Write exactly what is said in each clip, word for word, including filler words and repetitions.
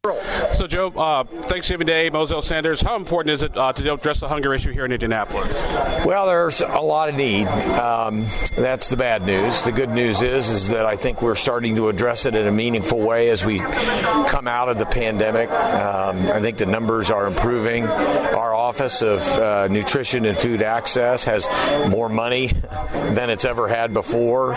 So, Joe, uh, Thanksgiving Day, Moselle Sanders, how important is it uh, to address the hunger issue here in Indianapolis? Well, there's a lot of need. Um, that's the bad news. The good news is is that I think we're starting to address it in a meaningful way as we come out of the pandemic. Um, I think the numbers are improving. Our Office of uh, Nutrition and Food Access has more money than it's ever had before.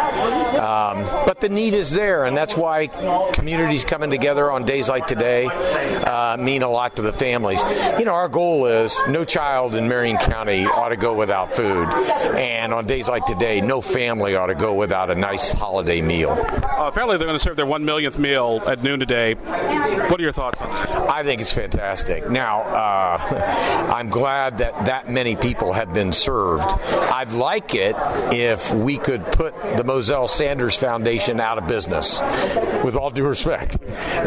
Um, but the need is there, and that's why communities coming together on days like today Uh, mean a lot to the families. You know, our goal is no child in Marion County ought to go without food. And on days like today, no family ought to go without a nice holiday meal. Uh, apparently they're going to serve their one millionth meal at noon today. What are your thoughts on that? I think it's fantastic. Now, uh, I'm glad that that many people have been served. I'd like it if we could put the Moselle Sanders Foundation out of business, with all due respect.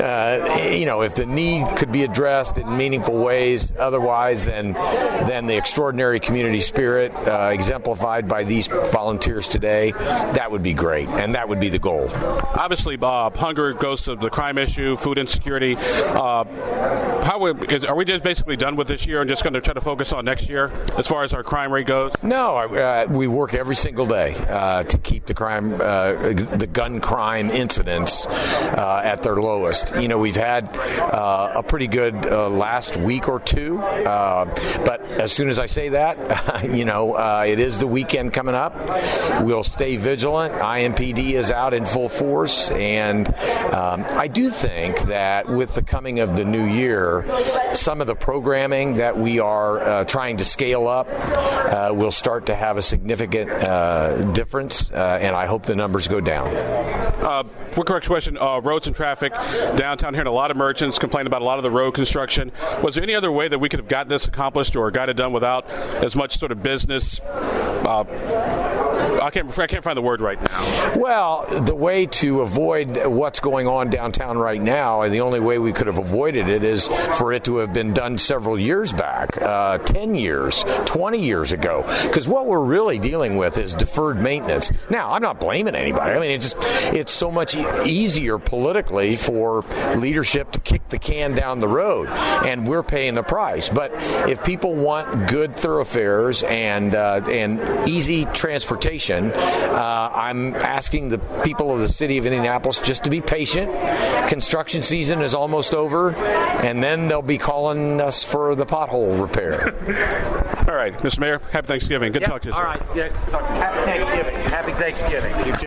Uh, you know, if the need could be addressed in meaningful ways otherwise than than the extraordinary community spirit uh, exemplified by these volunteers today, that would be great, and that would be the goal. Obviously, uh, hunger goes to the crime issue, food insecurity. Uh, how we, is, are we just basically done with this year and just going to try to focus on next year as far as our crime rate goes? No, uh, we work every single day uh, to keep the crime, uh, the gun crime incidents uh, at their lowest. You know, we've had uh, a pretty good uh, last week or two, uh, but as soon as I say that, you know, uh, it is the weekend coming up. We'll stay vigilant. I M P D is out in full force, and um, I do think that with the coming of the new year, some of the programming that we are uh, trying to scale up uh, will start to have a significant uh, difference, uh, and I hope the numbers go down. Uh, quick correction question, uh, roads and traffic. Downtown here, and a lot of merchants complain about a lot of the road construction. Was there any other way that we could have gotten this accomplished or got it done without as much sort of business? Uh, I can't, I can't find the word right now. Well, the way to avoid what's going on downtown right now, and the only way we could have avoided it, is for it to have been done several years back, uh, ten years, twenty years ago. Because what we're really dealing with is deferred maintenance. Now, I'm not blaming anybody. I mean, it's just, it's so much e- easier politically for leadership to kick the can down the road, and we're paying the price. But if people want good thoroughfares and uh, and easy transportation, Uh, I'm asking the people of the city of Indianapolis just to be patient. Construction season is almost over, and then they'll be calling us for the pothole repair. All right, Mister Mayor, happy Thanksgiving. Good yep. to talk to you, All sir. right. Yeah. Happy Thanksgiving. Happy Thanksgiving. You too.